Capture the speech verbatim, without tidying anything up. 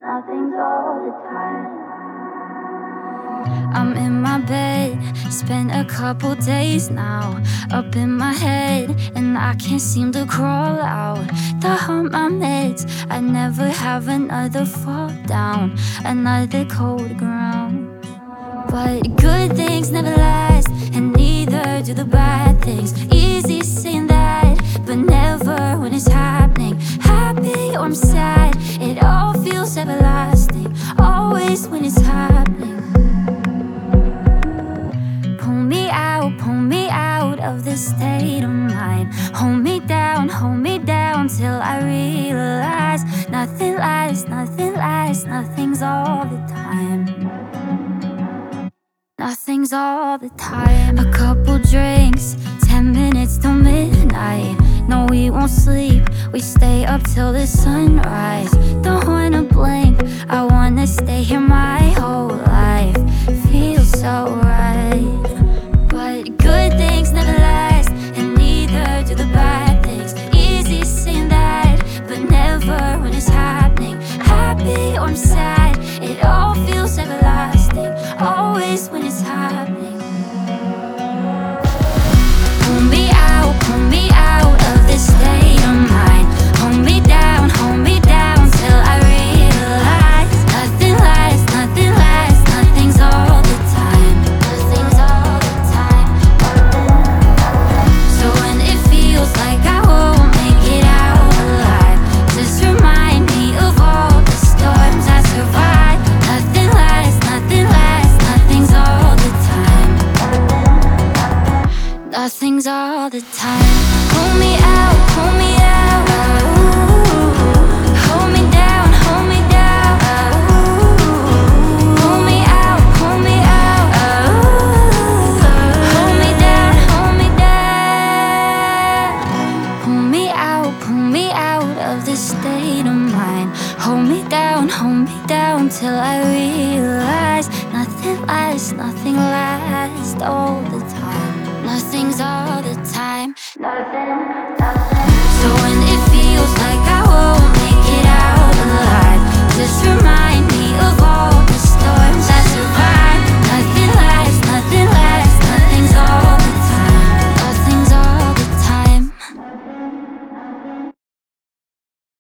Nothing's all the time. I'm in my bed, spent a couple days now up in my head, and I can't seem to crawl out. The hump my meds, I never have another fall down, another cold ground. But good things never last, and neither do the bad things. Easy saying that, but never when it's happening. Happy or I'm sad, it all feels everlasting. Always when it's happening. Pull me out, pull me out of this state of mind. Hold me down, hold me down till I realize nothing lasts, nothing lasts, nothing's all the time. Nothing's all the time. A couple drinks, ten minutes till midnight. No, we won't sleep, we stay up till the sunrise. Don't wanna blink, I wanna stay here my whole life. Feels so right. But good things never last, and neither do the bad things. Easy saying that, but never when it's happening. Happy or I'm sad, it all feels everlasting. Always when it's happening. Pull me out, pull me out of this state of mind. Hold me down, hold me down till I realize nothing lasts, nothing lasts, nothing's all the time. Nothing's all the time. So when it feels like I won't make it out alive, just remind me of all the storms I survived. Nothing lasts, nothing lasts, nothing's all the time. Nothing's all the time. Pull me out, pull me out. Hold me down, hold me down. Pull me out, pull me out. Hold me down, hold me down. Pull me out, pull me out of this state of mind. Hold me down, hold me down till I realize nothing lasts, nothing lasts all the time. Nothing's all the time. Nothing, nothing. So when it feels like I won't make it out alive, just remember